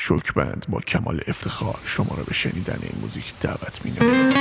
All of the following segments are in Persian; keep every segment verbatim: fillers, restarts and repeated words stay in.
شوکبند با کمال افتخار شما را به شنیدن این موزیک دعوت می‌نماید.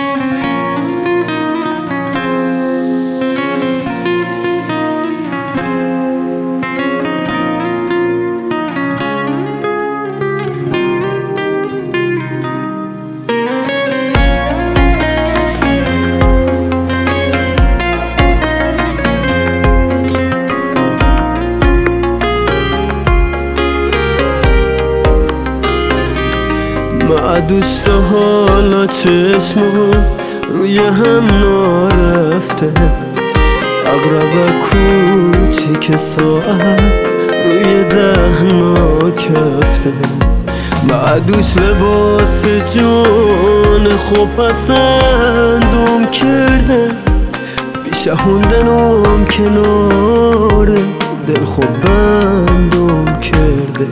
دوست حالا چشمون روی هم نارفته، اقرب کوچیک ساعت روی دهنا کفته، معدوش لباس جان خوب پسندم کرده، بیشهوندنم کناره دل خوب بندم کرده.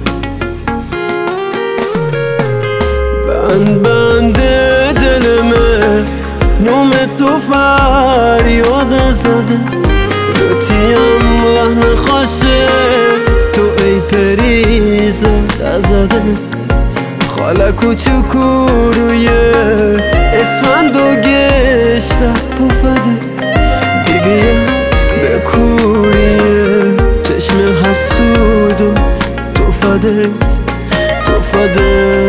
بند بند دلمه نوم تو فریاد زده، لطیم لحن خوشه تو ای پریزاد زده، خاله کوچکو روی اسفند و گشته پوفده، بیبیم به کوریه چشم حسودت توفده توفده.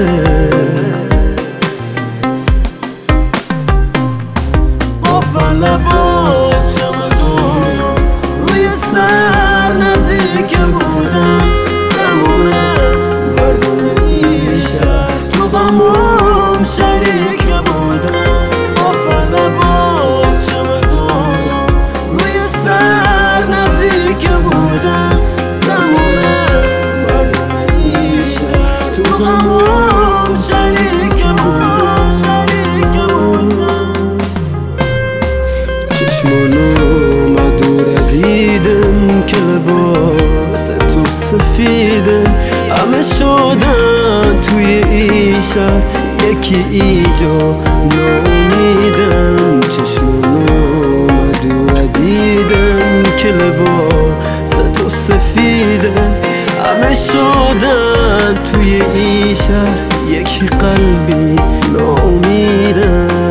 قفل با چمدونو روی سر نزدیک بودم، تموم مردم این شهر تو غمم شریک بودم. قفل با چمدونو روی سر نزدیک بودم، تموم مردم این شهر تو غمم شریک بودم شریک بودم. چشمانو مدور دیدم که لباس تو سفیدم، همه شدن توی این شهر یکی ایجا ناامیدم. چشمانو مدور دیدم که لباس تو سفیدم، همه شدن توی این شهر یکی قلبی ناامیدم.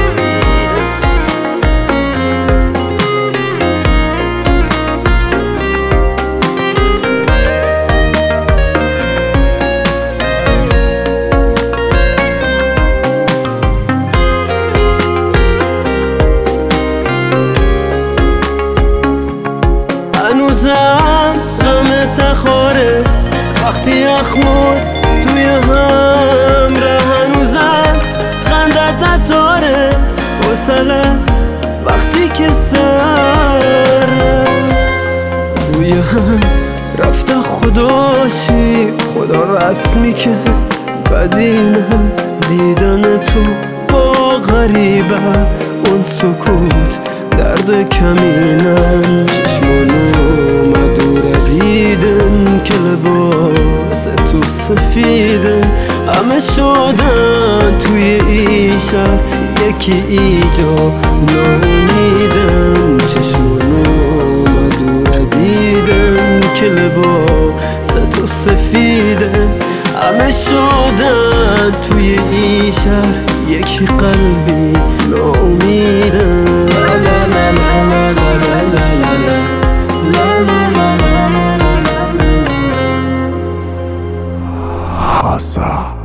هنوزم غم تخاره وقتی اخمور توی هم ره، هنوزم خندت تاره حوصله وقتی که سر روی هم رفته خداشی خدا رسمی که بدینم دیدن تو با غریبه اون سکوت درد کمینم. چشمانو مدور دیدم که لباس تو سفیدم، همه شدن توی این شهر یکی ایجا ناامیدم. چشمانو مدور دیدم که لباس تو سفیدم، همه شدن توی این شهر یکی قلبی ناامیدم. آسا